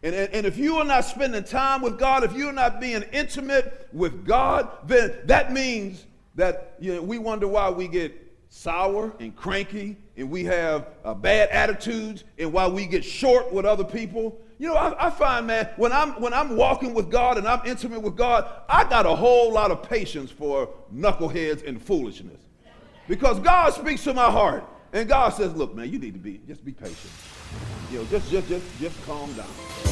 And if you are not spending time with God, if you're not being intimate with God, then that means that we wonder why we get sour and cranky, and we have bad attitudes, and why we get short with other people. I find, man, when I'm walking with God and I'm intimate with God, I got a whole lot of patience for knuckleheads and foolishness, because God speaks to my heart, and God says, "Look, man, you need to just be patient. Just calm down."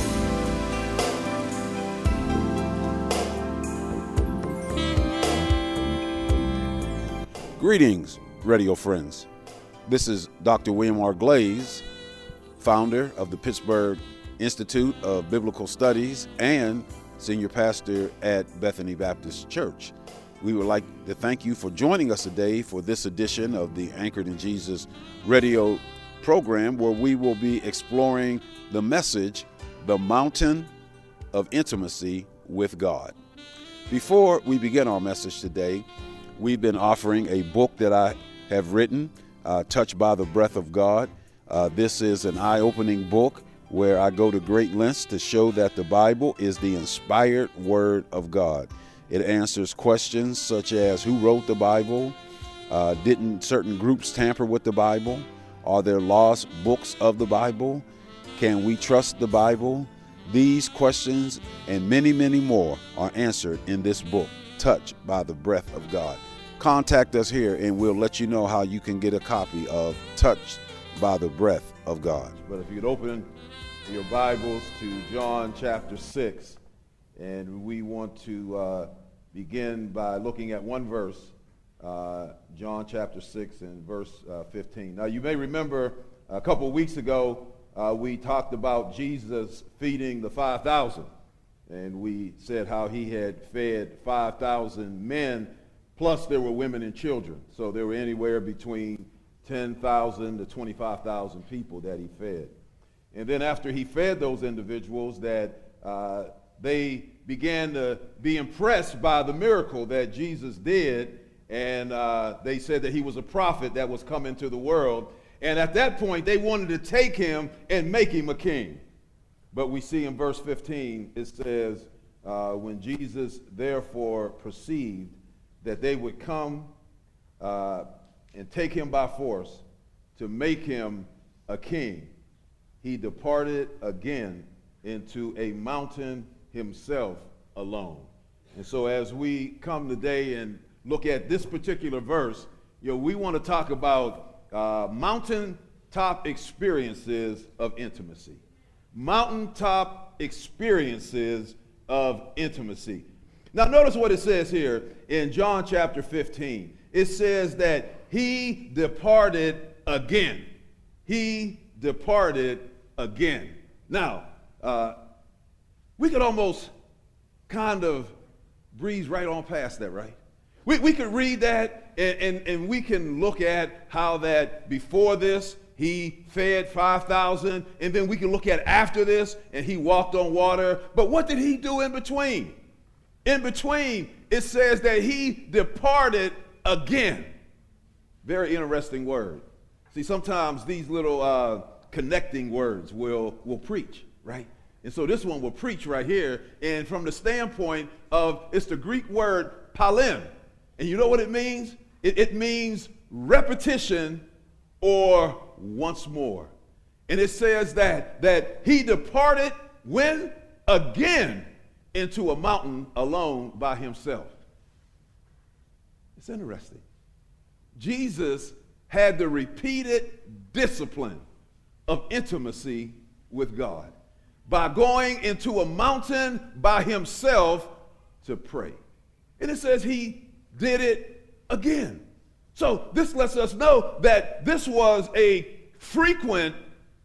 Greetings, radio friends. This is Dr. William R. Glaze, founder of the Pittsburgh Institute of Biblical Studies and senior pastor at Bethany Baptist Church. We would like to thank you for joining us today for this edition of the Anchored in Jesus radio program, where we will be exploring the message, The Mountain of Intimacy with God. Before we begin our message today, we've been offering a book that I have written, Touched by the Breath of God. This is an eye-opening book where I go to great lengths to show that the Bible is the inspired Word of God. It answers questions such as who wrote the Bible, didn't certain groups tamper with the Bible, are there lost books of the Bible, can we trust the Bible? These questions and many, many more are answered in this book, Touched by the Breath of God. Contact us here and we'll let you know how you can get a copy of Touched by the Breath of God. But if you'd open your Bibles to John chapter 6, and we want to begin by looking at one verse, John chapter 6 and verse 15. Now you may remember a couple of weeks ago we talked about Jesus feeding the 5,000, and we said how he had fed 5,000 men, plus there were women and children. So there were anywhere between 10,000 to 25,000 people that he fed. And then after he fed those individuals, that they began to be impressed by the miracle that Jesus did, and they said that he was a prophet that was coming to the world. And at that point, they wanted to take him and make him a king. But we see in verse 15, it says, when Jesus therefore perceived that they would come and take him by force to make him a king, he departed again into a mountain himself alone. And so as we come today and look at this particular verse, we want to talk about mountaintop experiences of intimacy. Mountaintop experiences of intimacy. Now notice what it says here in John chapter 15. It says that he departed again. He departed again. Now, we could almost kind of breeze right on past that, right? We could read that and we can look at how that before this he fed 5,000, and then we can look at after this and he walked on water. But what did he do in between? In between, it says that he departed again. Very interesting word. See, sometimes these little connecting words will preach, right? And so this one will preach right here. And from the standpoint of, it's the Greek word palem. And you know what it means? It means repetition or once more. And it says that he departed when? Again into a mountain alone by himself. It's interesting. Jesus had the repeated discipline of intimacy with God by going into a mountain by himself to pray. And it says he did it again. So this lets us know that this was a frequent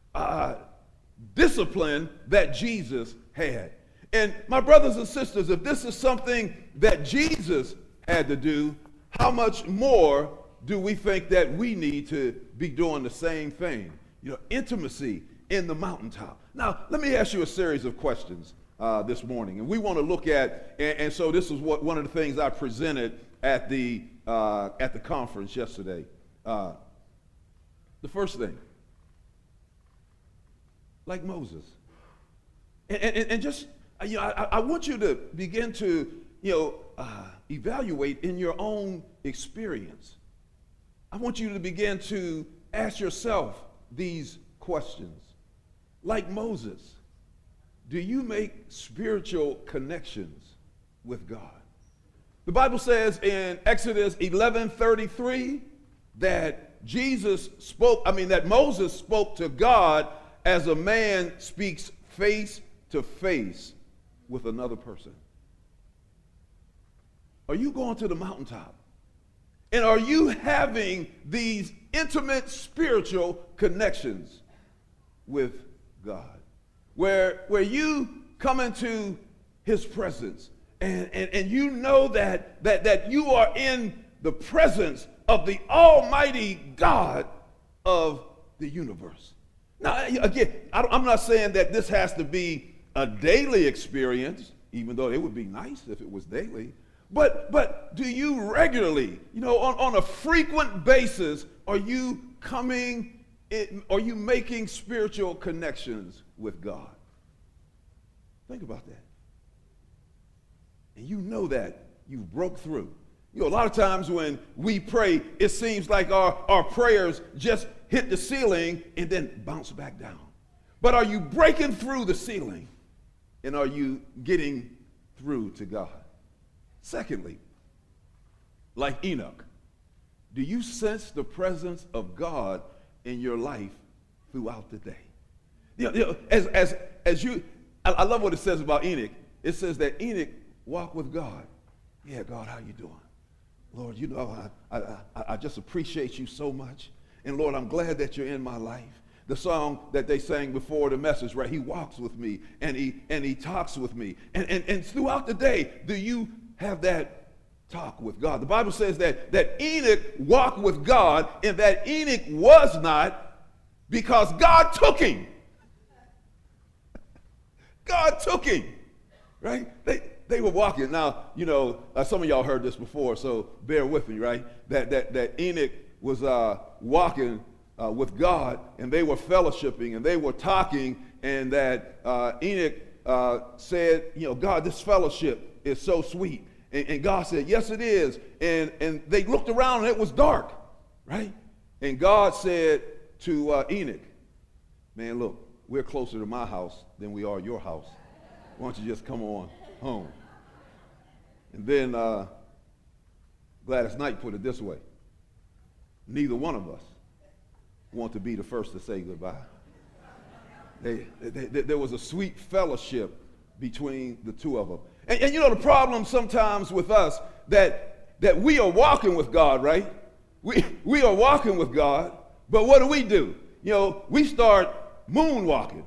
discipline that Jesus had. And my brothers and sisters, if this is something that Jesus had to do, how much more do we think that we need to be doing the same thing? Intimacy in the mountaintop. Now, let me ask you a series of questions this morning. And we want to look at, and so this is one of the things I presented at the conference yesterday. The first thing, like Moses, And just, I want you to begin to, evaluate in your own experience. I want you to begin to ask yourself these questions. Like Moses, do you make spiritual connections with God? The Bible says in Exodus 11:33 that Moses spoke to God as a man speaks face to face with another person. Are you going to the mountaintop? And are you having these intimate spiritual connections with God? Where you come into his presence and you know that you are in the presence of the Almighty God of the universe. Now, again, I'm not saying that this has to be a daily experience, even though it would be nice if it was daily. But do you regularly, on a frequent basis, are you making spiritual connections with God? Think about that. And you know that you broke through. A lot of times when we pray, it seems like our prayers just hit the ceiling and then bounce back down. But are you breaking through the ceiling? And are you getting through to God? Secondly, like Enoch, do you sense the presence of God in your life throughout the day? I love what it says about Enoch. It says that Enoch walked with God. Yeah, God, how you doing? Lord, I just appreciate you so much. And Lord, I'm glad that you're in my life. The song that they sang before the message, right? He walks with me and he talks with me. And throughout the day, do you have that talk with God? The Bible says that Enoch walked with God and that Enoch was not because God took him. God took him, right? They were walking. Now, some of y'all heard this before, so bear with me, right? That Enoch was walking with God, and they were fellowshipping, and they were talking, and that Enoch said, God, this fellowship is so sweet. And God said, yes, it is. And they looked around, and it was dark, right? And God said to Enoch, man, look, we're closer to my house than we are your house. Why don't you just come on home? And then Gladys Knight put it this way: neither one of us want to be the first to say goodbye. There was a sweet fellowship between the two of them. And the problem sometimes with us, that we are walking with God, right? We are walking with God, but what do? We start moonwalking.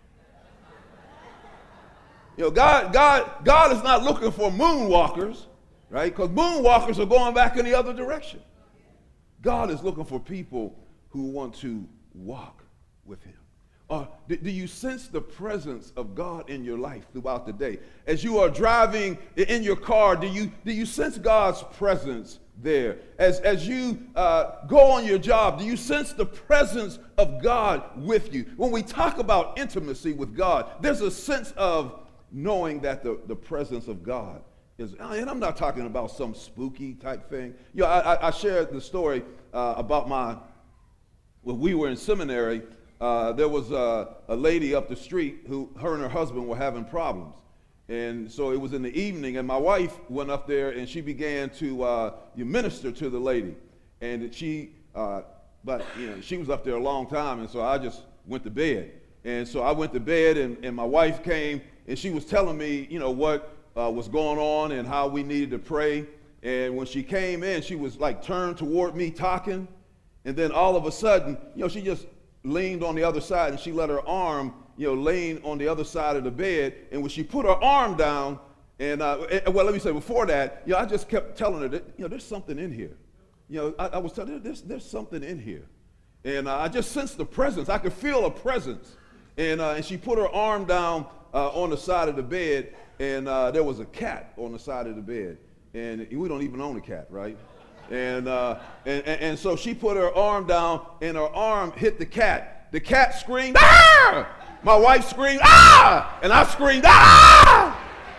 God is not looking for moonwalkers, right? Because moonwalkers are going back in the other direction. God is looking for people who want to walk with him. Do you sense the presence of God in your life throughout the day? As you are driving in your car, do you sense God's presence there? As you go on your job, do you sense the presence of God with you? When we talk about intimacy with God, there's a sense of knowing that the presence of God is, and I'm not talking about some spooky type thing. I shared the story about when we were in seminary. There was a lady up the street her and her husband were having problems. And so it was in the evening, and my wife went up there and she began to minister to the lady. And she was up there a long time, and so I just went to bed. And so I went to bed, and my wife came, and she was telling me, what was going on and how we needed to pray. And when she came in, she was like turned toward me talking. And then all of a sudden, she just leaned on the other side, and she let her arm, lean on the other side of the bed. And when she put her arm down, let me say before that, I just kept telling her that, there's something in here. I was telling her, there's something in here. And I just sensed the presence. I could feel a presence. And she put her arm down on the side of the bed, and there was a cat on the side of the bed. And we don't even own a cat, right? And so she put her arm down, and her arm hit the cat. The cat screamed, "Ah!" My wife screamed, ah! And I screamed, ah!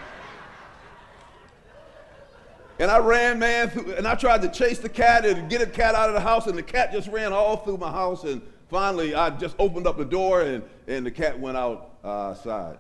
And I ran, man, and I tried to chase the cat and get the cat out of the house, and the cat just ran all through my house, and finally I just opened up the door, and the cat went outside.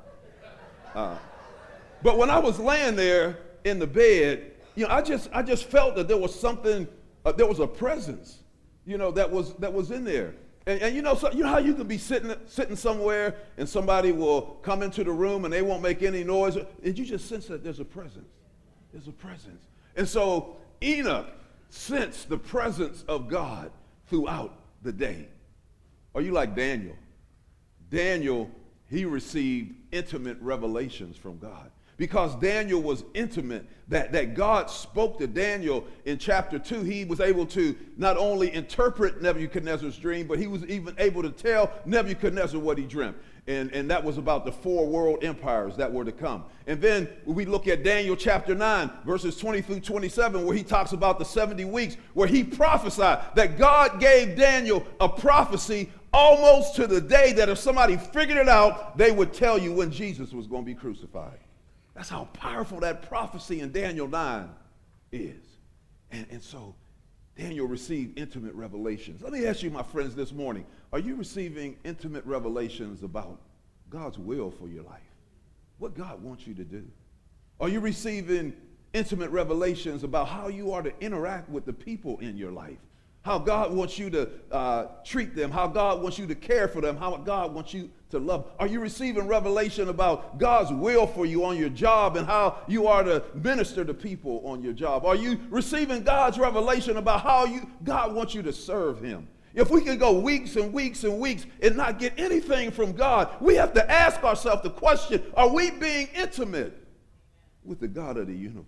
But when I was laying there in the bed, I just felt that there was something, there was a presence, that was in there. And so, how you can be sitting somewhere and somebody will come into the room and they won't make any noise, and you just sense that there's a presence. There's a presence. And so Enoch sensed the presence of God throughout the day. Are you like Daniel? Daniel, he received intimate revelations from God. Because Daniel was intimate, that God spoke to Daniel in chapter 2. He was able to not only interpret Nebuchadnezzar's dream, but he was even able to tell Nebuchadnezzar what he dreamt. And that was about the 4 world empires that were to come. And then we look at Daniel chapter 9, verses 20 through 27, where he talks about the 70 weeks, where he prophesied that God gave Daniel a prophecy almost to the day that if somebody figured it out, they would tell you when Jesus was going to be crucified. That's how powerful that prophecy in Daniel 9 is. And so Daniel received intimate revelations. Let me ask you, my friends, this morning, are you receiving intimate revelations about God's will for your life? What God wants you to do? Are you receiving intimate revelations about how you are to interact with the people in your life? How God wants you to treat them, how God wants you to care for them, how God wants you to love. Are you receiving revelation about God's will for you on your job and how you are to minister to people on your job? Are you receiving God's revelation about how God wants you to serve him? If we can go weeks and weeks and weeks and not get anything from God, we have to ask ourselves the question, are we being intimate with the God of the universe?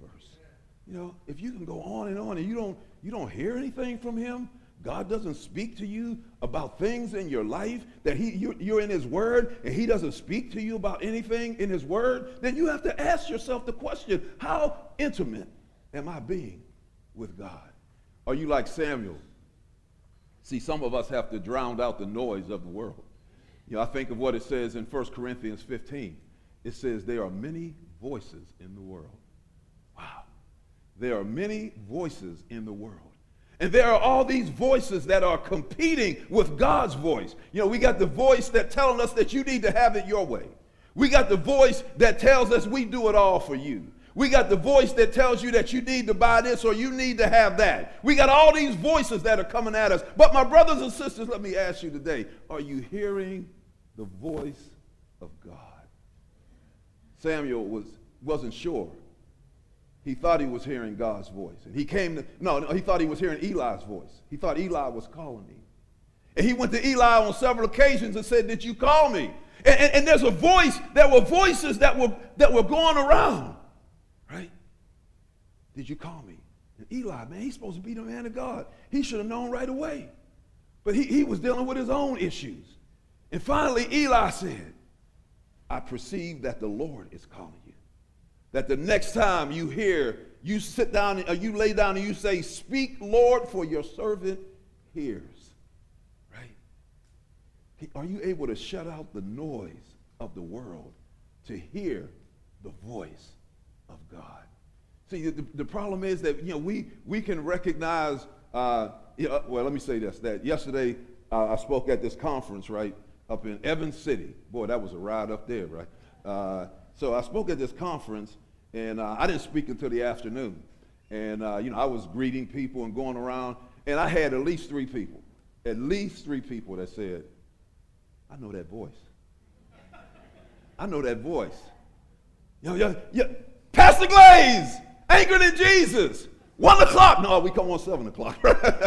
If you can go on and you don't hear anything from him, God doesn't speak to you about things in your life, that you're in his word and he doesn't speak to you about anything in his word, then you have to ask yourself the question, how intimate am I being with God? Are you like Samuel? See, some of us have to drown out the noise of the world. I think of what it says in 1 Corinthians 15. It says there are many voices in the world. Wow. There are many voices in the world. And there are all these voices that are competing with God's voice. We got the voice that telling us that you need to have it your way. We got the voice that tells us we do it all for you. We got the voice that tells you that you need to buy this or you need to have that. We got all these voices that are coming at us. But my brothers and sisters, let me ask you today, are you hearing the voice of God? Samuel wasn't sure. He thought he was hearing God's voice. And he thought he was hearing Eli's voice. He thought Eli was calling him. And he went to Eli on several occasions and said, did you call me? And there's a voice, there were voices that were going around. Right? Did you call me? And Eli, man, he's supposed to be the man of God. He should have known right away. But he was dealing with his own issues. And finally, Eli said, I perceive that the Lord is calling you. That the next time you sit down, or you lay down and you say, speak, Lord, for your servant hears. Right? Are you able to shut out the noise of the world to hear the voice of God? See, the problem is that, we can recognize, well, let me say this, that yesterday I spoke at this conference, right, up in Evans City. Boy, that was a ride up there, right? So I spoke at this conference, and I didn't speak until the afternoon. And, I was greeting people and going around, and I had at least three people that said, I know that voice. I know that voice. Pastor Glaze, anchored in Jesus, 1 o'clock. No, we come on 7 o'clock.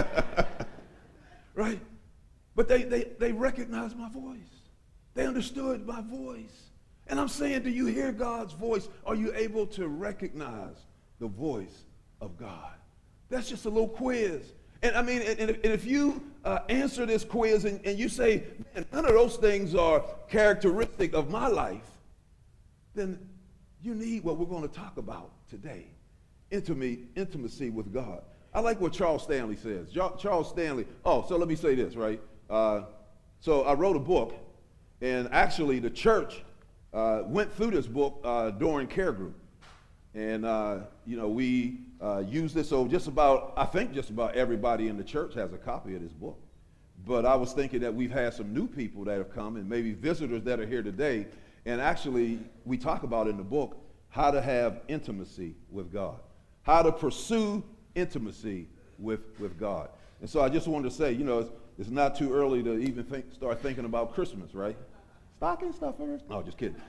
Right? But they recognized my voice. They understood my voice. And I'm saying, do you hear God's voice? Are you able to recognize the voice of God? That's just a little quiz. And I mean, and if you answer this quiz and you say, man, none of those things are characteristic of my life, then you need what we're going to talk about today, intimacy with God. I like what Charles Stanley says. Charles Stanley, so let me say this, right? So I wrote a book, And actually, the church went through this book during care group. And, we use this. So I think just about everybody in the church has a copy of this book. But I was thinking that we've had some new people that have come and maybe visitors that are here today. And actually, we talk about in the book how to have intimacy with God, how to pursue intimacy with God. And so I just wanted to say, it's not too early to even start thinking about Christmas, right? Stocking stuffers? No, just kidding.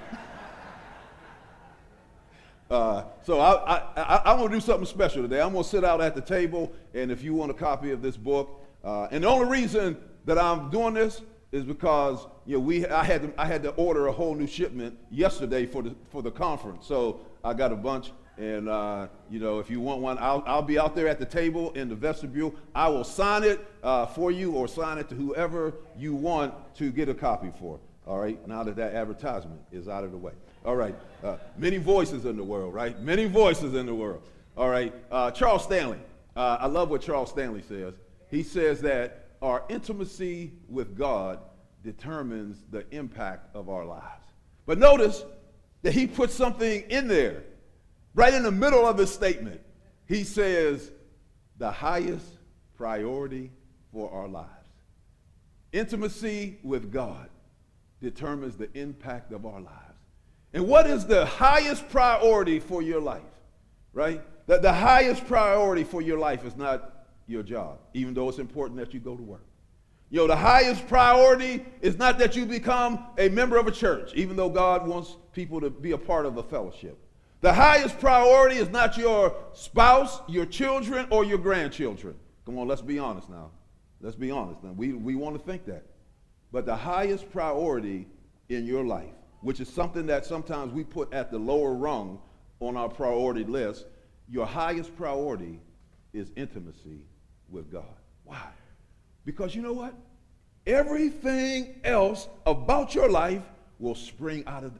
So I want to do something special today. I'm going to sit out at the table, and if you want a copy of this book, and the only reason that I'm doing this is because I had to order a whole new shipment yesterday for the conference. So I got a bunch, and if you want one, I'll be out there at the table in the vestibule. I will sign it for you, or sign it to whoever you want to get a copy for. All right, now that advertisement is out of the way. All right, many voices in the world, right? Many voices in the world. All right, Charles Stanley. I love what Charles Stanley says. He says that our intimacy with God determines the impact of our lives. But notice that he puts something in there, right in the middle of his statement. He says, the highest priority for our lives. Intimacy with God determines the impact of our lives. And what is the highest priority for your life, right? The highest priority for your life is not your job, even though it's important that you go to work. The highest priority is not that you become a member of a church, even though God wants people to be a part of a fellowship. The highest priority is not your spouse, your children, or your grandchildren. Come on, let's be honest now. Let's be honest now. We want to think that. But the highest priority in your life, which is something that sometimes we put at the lower rung on our priority list, your highest priority is intimacy with God. Why? Because you know what? Everything else about your life will spring out of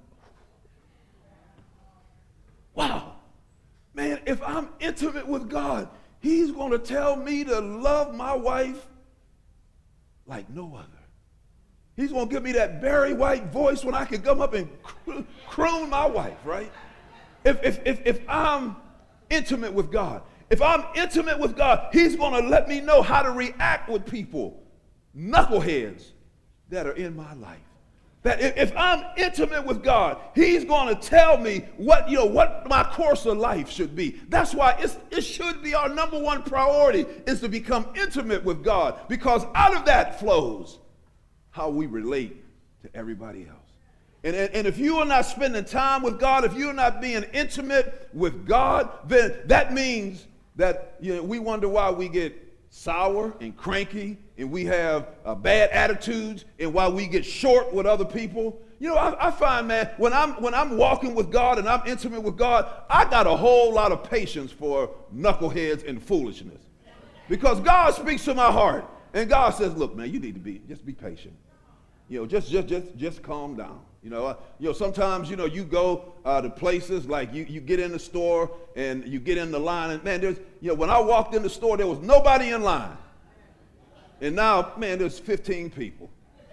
wow. Man, if I'm intimate with God, he's going to tell me to love my wife like no other. He's going to give me that Barry White voice when I can come up and croon my wife, right? If I'm intimate with God, if I'm intimate with God, he's going to let me know how to react with people, knuckleheads that are in my life. That if I'm intimate with God, he's going to tell me what my course of life should be. That's why it should be our number one priority is to become intimate with God, because out of that flows how we relate to everybody else. And if you are not spending time with God, if you're not being intimate with God, then that means that we wonder why we get sour and cranky, and we have bad attitudes, and why we get short with other people. I find, man, when I'm walking with God and I'm intimate with God, I got a whole lot of patience for knuckleheads and foolishness, because God speaks to my heart, and God says, "Look, man, you need to just be patient. Just calm down." Sometimes, you go to places like you get in the store and you get in the line, and man, when I walked in the store, there was nobody in line. And now, man, there's 15 people.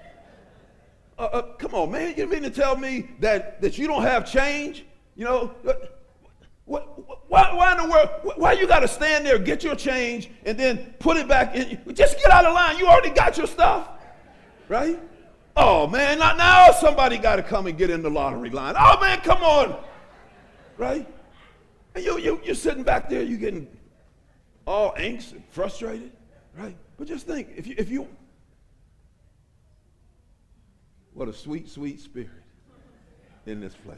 Come on, man, you mean to tell me that you don't have change? Why in the world, why you got to stand there, get your change, and then put it back in? Just get out of line. You already got your stuff, right? Oh, man, now somebody got to come and get in the lottery line. Oh, man, come on, right? And you're sitting back there, you're getting all angst and frustrated, right? But just think, if you, what a sweet, sweet spirit in this place.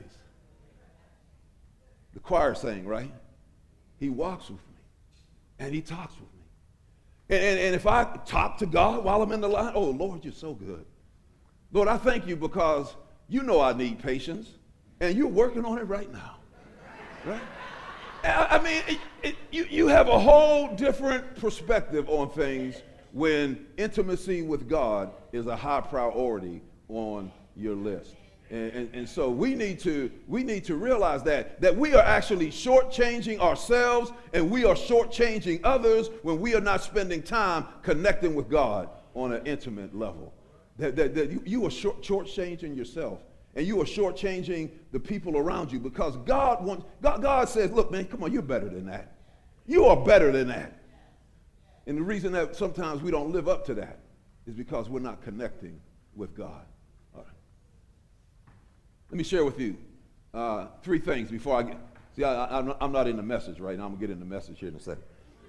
The choir sang, right? He walks with me, and he talks with me. And if I talk to God while I'm in the line, oh, Lord, you're so good. Lord, I thank you because I need patience, and you're working on it right now, right? I mean, you have a whole different perspective on things when intimacy with God is a high priority on your list. And so we need to realize that we are actually shortchanging ourselves, and we are shortchanging others when we are not spending time connecting with God on an intimate level. that you are shortchanging yourself, and you are shortchanging the people around you, because God says, look, man, come on, you're better than that. You are better than that. And the reason that sometimes we don't live up to that is because we're not connecting with God. All right. Let me share with you three things before I get. See, I'm not in the message right now. I'm going to get in the message here in a second.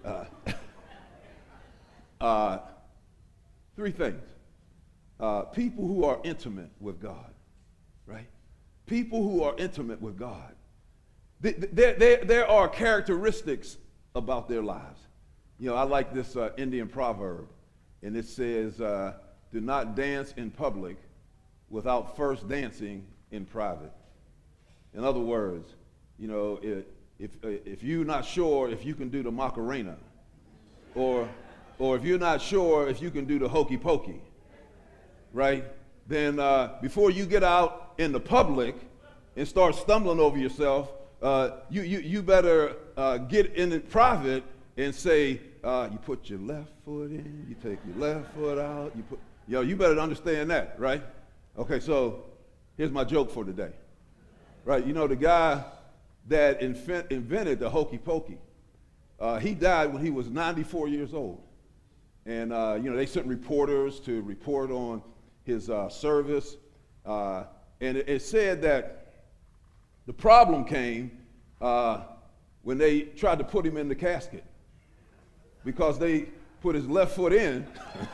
Three things. People who are intimate with God, right? People who are intimate with God. There are characteristics about their lives. You know, I like this Indian proverb, and it says, do not dance in public without first dancing in private. In other words, you know, if you're not sure if you can do the Macarena, or if you're not sure if you can do the hokey pokey, right? Then before you get out in the public and start stumbling over yourself, you better get in the private and say, you put your left foot in, you take your left foot out, you better understand that, right? Okay, so here's my joke for today, right? You know, the guy that invented the hokey pokey, he died when he was 94 years old. And, you know, they sent reporters to report on his service. And it said that the problem came when they tried to put him in the casket, because they put his left foot in.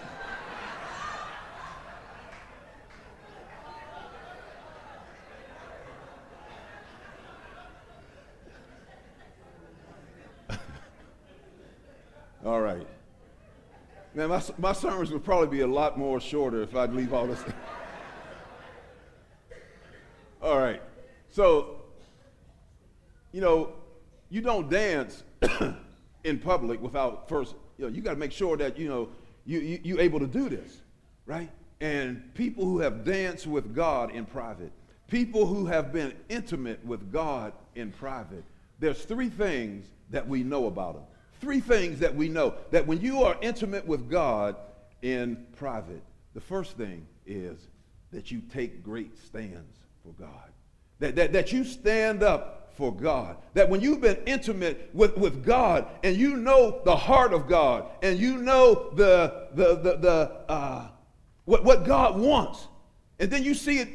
All right. Man, my sermons would probably be a lot more shorter if I'd leave all this. All right. So, you know, you don't dance in public without first, you know, you got to make sure that, you know, you're able to do this, right? And people who have danced with God in private, people who have been intimate with God in private, there's three things that we know about them. Three things that we know, that when you are intimate with God in private, the first thing is that you take great stands for God. That you stand up for God. That when you've been intimate with God, and you know the heart of God, and you know what God wants, and then you see it,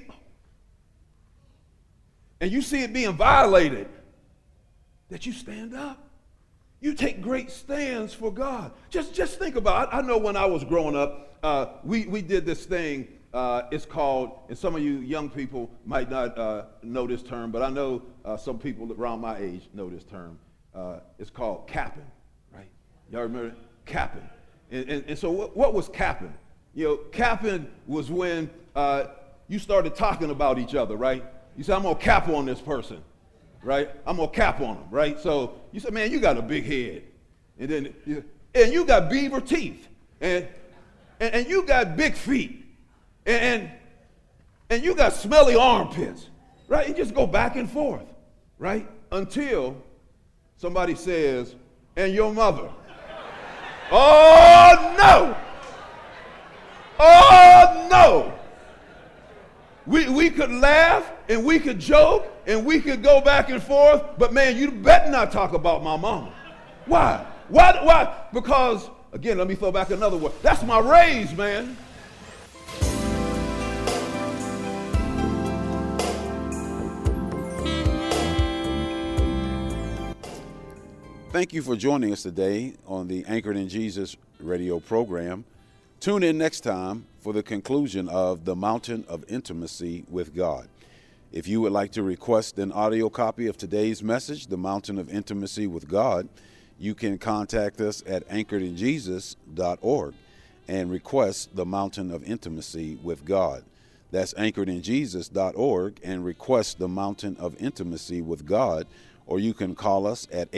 and you see it being violated, that you stand up. You take great stands for God. Just think about it. I know when I was growing up, we did this thing. It's called, and some of you young people might not know this term, but I know some people around my age know this term. It's called capping, right? Y'all remember it? Capping. And so what was capping? You know, capping was when you started talking about each other, right? You said, I'm going to cap on this person. Right? I'm going to cap on them, right? So you said, man, you got a big head. And you got beaver teeth. And you got big feet. And you got smelly armpits. Right? You just go back and forth. Right? Until somebody says, and your mother. Oh, no. Oh, no. We could laugh and we could joke and we could go back and forth, but man, you better not talk about my mama. Why? Why? Because, again, let me throw back another word. That's my raise, man. Thank you for joining us today on the Anchored in Jesus radio program. Tune in next time for the conclusion of The Mountain of Intimacy with God. If you would like to request an audio copy of today's message, The Mountain of Intimacy with God, you can contact us at anchoredinjesus.org and request The Mountain of Intimacy with God. That's anchoredinjesus.org and request The Mountain of Intimacy with God, or you can call us at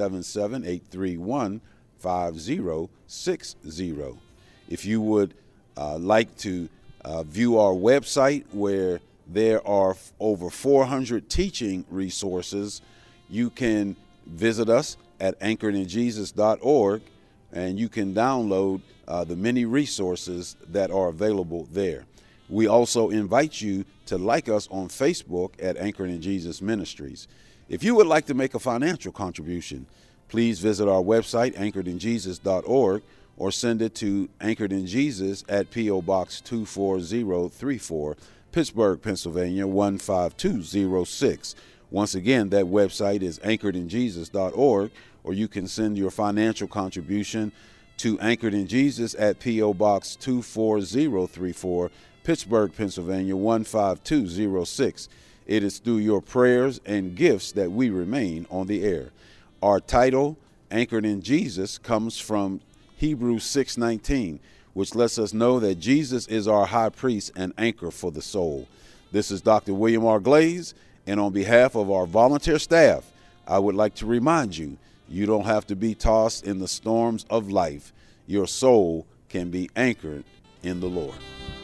877-831-5060. If you would like to view our website, where there are over 400 teaching resources, you can visit us at anchoredinjesus.org, and you can download the many resources that are available there. We also invite you to like us on Facebook at Anchored in Jesus Ministries. If you would like to make a financial contribution, please visit our website, anchoredinjesus.org, or send it to Anchored in Jesus at P.O. Box 24034, Pittsburgh, Pennsylvania 15206. Once again, that website is anchoredinjesus.org, or you can send your financial contribution to Anchored in Jesus at P.O. Box 24034, Pittsburgh, Pennsylvania 15206. It is through your prayers and gifts that we remain on the air. Our title, Anchored in Jesus, comes from Hebrews 6:19, which lets us know that Jesus is our high priest and anchor for the soul. This is Dr. William R. Glaze, and on behalf of our volunteer staff, I would like to remind you, you don't have to be tossed in the storms of life. Your soul can be anchored in the Lord.